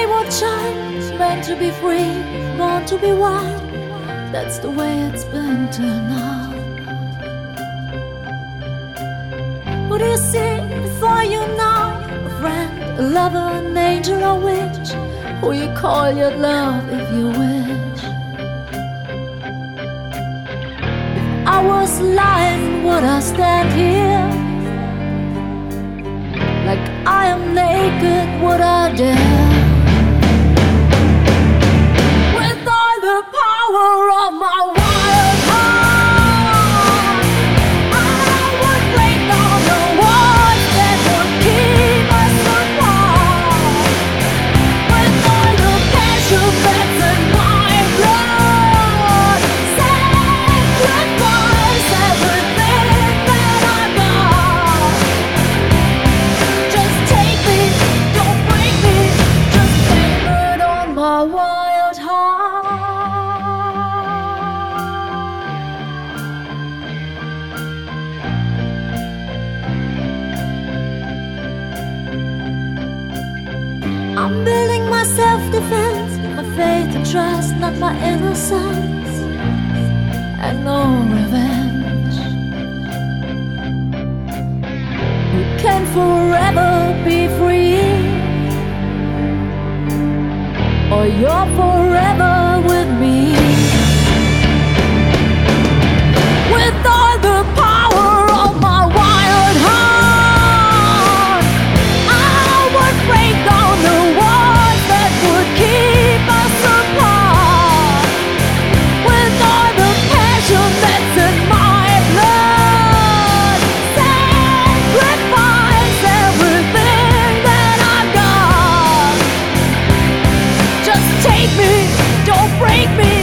wayward child, meant to be free, born to be wild. That's the way it's been till now. What do you see before you now? A friend, a lover, an angel, or witch? Who you call your love if you wish? If I was lying, would I stand here? Like I am naked, would I dare? With all the power of my wild heart, I would break down the walls that would keep us apart. With all the passion that's in my blood, sacrifice everything that I got. Just take me, don't break me, just blame it on my wild heart. I'm building my self-defense, my faith and trust, not my innocence, and no revenge. We can forever be free, or you're forever with me. With all the power of my wild heart, I would break down the walls that would keep us apart. With all the passion that's in my blood, sacrifice everything that I've got. Just take me, don't break me,